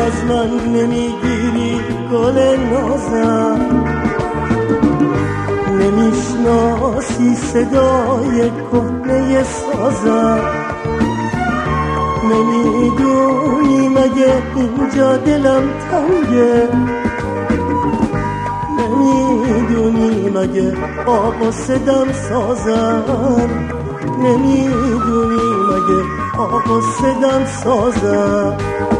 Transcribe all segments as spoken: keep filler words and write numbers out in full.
از من نمیگیری گل نازم، نمیشناسی صدای کهنه سازم، نمیدونی مگه اینجا دلم تنگه، نمیدونی مگه آقا صدم سازم، نمیدونی مگه آقا صدم سازم.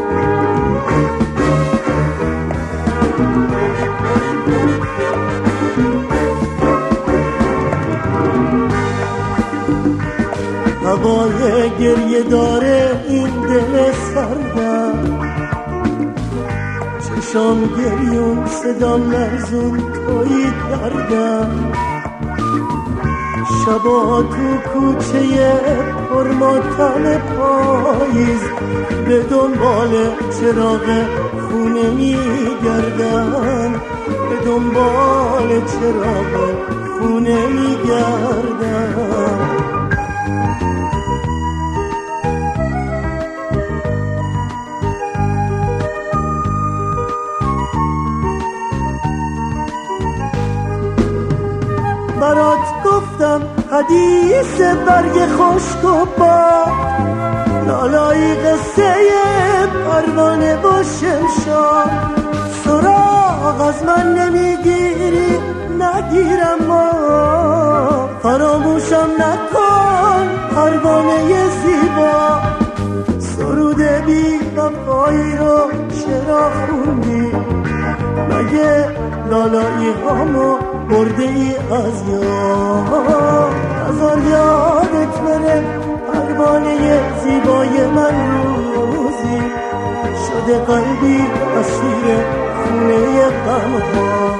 هوای گریه داره این دل سردم، چشام گریون صدام لرزون توی دردم، شبا تو کوچه پرماتم پاییز به دنبال چراغ خونه میگردم، به دنبال چراغ خونه میگردم. برات گفتم حدیث برگ خشک و باد، لالایی قصه پروانه و شمشاد، سراغ از من نمیگیری نگیرم ما، فراموشم نکن پروانه زیبا، سرود بی وفایی رو چرا خوندی؟ مگه لالایی هامو برده ای از یاد؟ هزار یادت بره پروانه زیبای من، روزی شده قلبی اسیر خونه غم‌ها.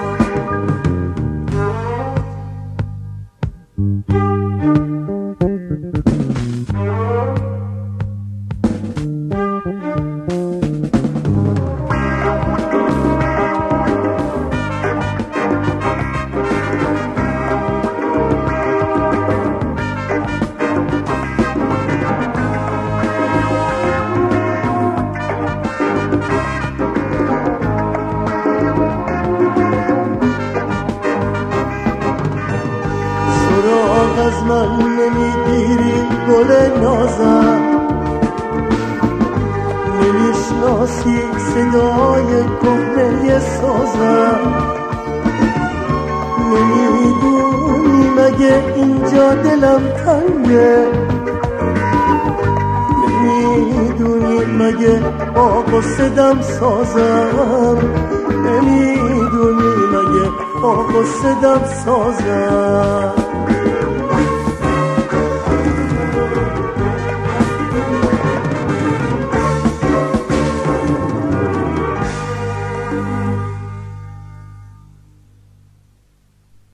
از من نمیگیری گل نازم، نمیشناسی صدای کهنه سازم، نمیدونی مگه اینجا دلم تنگه، نمیدونی مگه آقا صدم سازم، نمیدونی مگه آقا صدم سازم.